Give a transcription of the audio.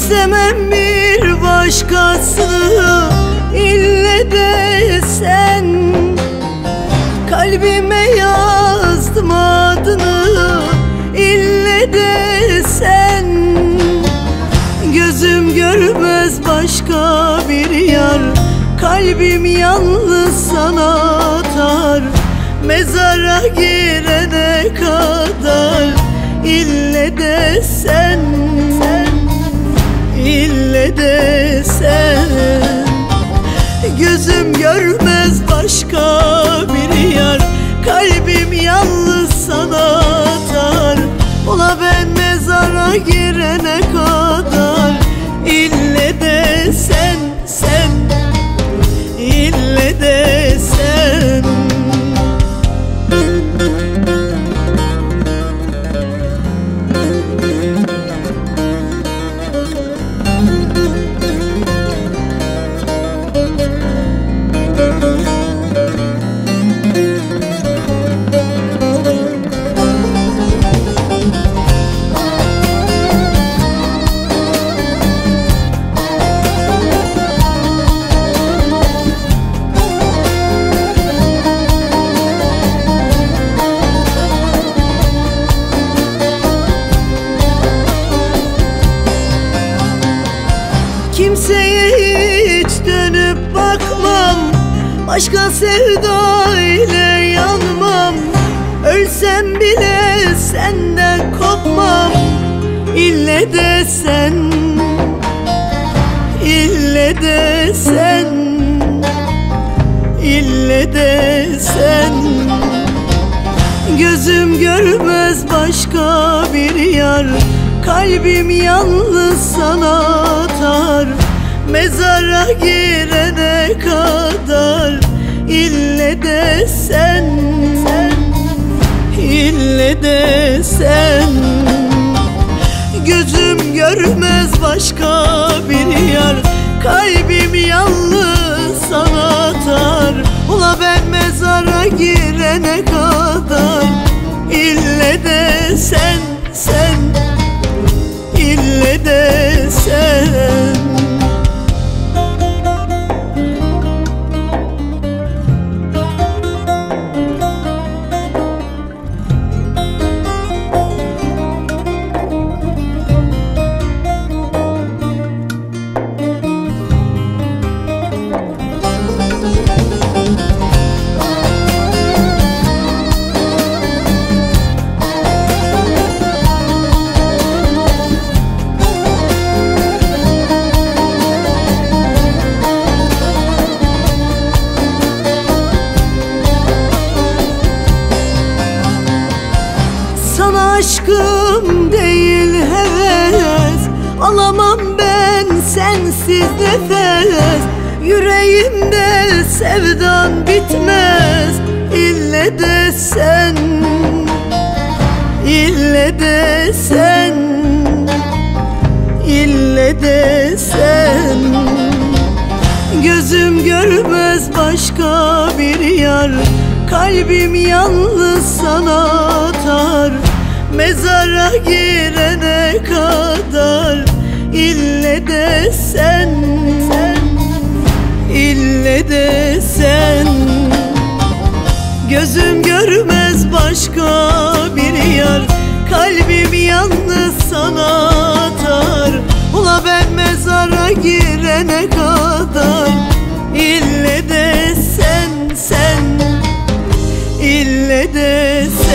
İstemem bir başkasını, ille de sen. Kalbime yazdım adını, ille de sen. Gözüm görmez başka bir yar, kalbim yalnız sana atar. Mezara girene kadar ille de sen, ille de sen. Gözüm görmez başka bir yar, kalbim yalnız sana atar. Ola ben mezara girene kadar ille de sen, ille de sen. Kimseye hiç dönüp bakmam, başka sevda ile yanmam. Ölsem bile senden kopmam, ille de sen, ille de sen, ille de sen. Gözüm görmez başka bir yar, kalbim yalnız sana atar. Mezara girene kadar ille de sen, ille de sen. Gözüm görmez başka bir yar, kalbim yalnız sana atar. Ula ben mezara girene kadar ille de sen, ille de sen. Aşkım değil heves, alamam ben sensiz nefes. Yüreğimde sevdan bitmez, ille de sen, ille de sen, ille de sen. Gözüm görmez başka bir yar, kalbim yalnız sana atar. Mezara girene kadar ille de sen, ille de sen. Gözüm görmez başka bir yar, kalbim yalnız sana atar. Ula ben mezara girene kadar ille de sen, ille de sen.